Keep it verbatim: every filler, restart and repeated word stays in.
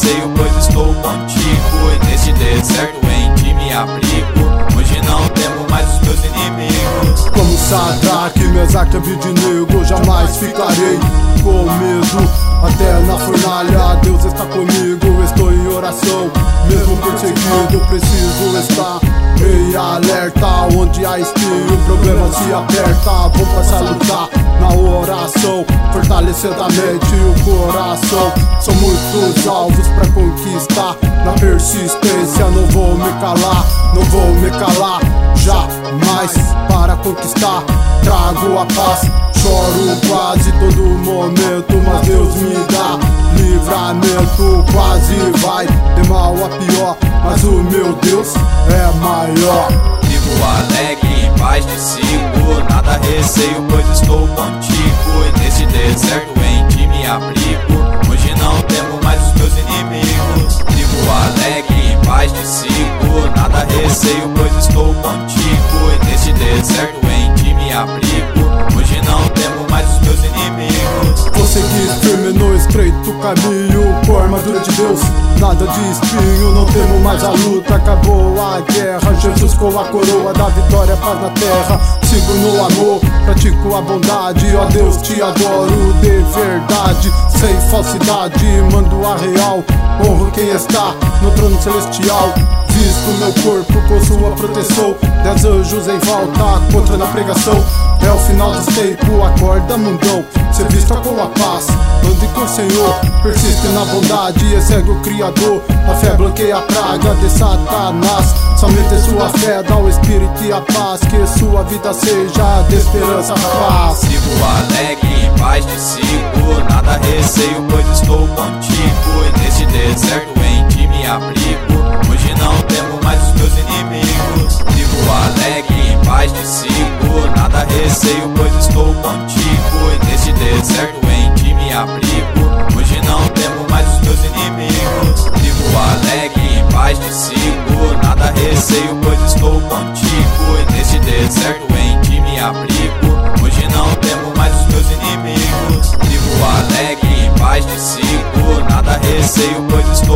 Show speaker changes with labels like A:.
A: receio, pois estou contigo, e neste deserto em ti me abrigo. Hoje não temo mais os meus inimigos.
B: Como Sadraque, Mesaque e Abednego, jamais ficarei com medo. Até na fornalha Deus está comigo. Estou em oração, mesmo perseguido, preciso estar meio alerta. Onde há espinho, o problema se aperta. Vou passar a lutar na oração, fortalecendo a mente e o coração. São muitos alvos pra conquistar, na persistência não vou me calar, não vou me calar jamais. Para conquistar trago a paz, choro quase todo momento, mas Deus me dá livramento. Quase vai de mal a pior, mas o meu Deus é maior.
A: Vivo alegre, em paz te sigo, nada receio, pois estou contigo, e nesse deserto em ti me abrigo. Hoje não temo mais os meus inimigos. Vivo alegre, em paz te sigo, nada receio, pois estou contigo, e nesse deserto em ti me abrigo. Hoje não temo mais os meus inimigos.
B: Vou seguir firme no estreito caminho, com a armadura de Deus, nada de espinho. Não temo mais a luta, acabou a guerra. Jesus com a coroa da vitória, paz na terra. Sigo no amor, pratico a bondade. Ó Deus, te adoro de verdade, sem falsidade, mando a real. Honro quem está no trono celestial. Visto meu corpo com sua proteção, dez anjos em volta contra na pregação. É o final dos tempos, acorda mundão, ser vista com a paz, ande com o Senhor, persiste na bondade e segue o Criador. A fé bloqueia a praga de Satanás, somente sua fé dá o Espírito e a paz. Que sua vida seja de esperança, paz.
A: Vivo alegre, em paz te sigo, nada receio, pois estou contigo, e nesse deserto em ti me abrigo. Hoje não temo mais os meus inimigos. Vivo alegre, em paz te sigo, nada receio, pois estou contigo, e nesse deserto em ti me abrigo. Hoje não temo mais os meus inimigos. Vivo alegre, em paz te sigo, nada receio, pois estou contigo, e nesse deserto em ti me abrigo. Hoje não temo mais os meus inimigos. Vivo alegre, em paz te sigo, nada receio, pois estou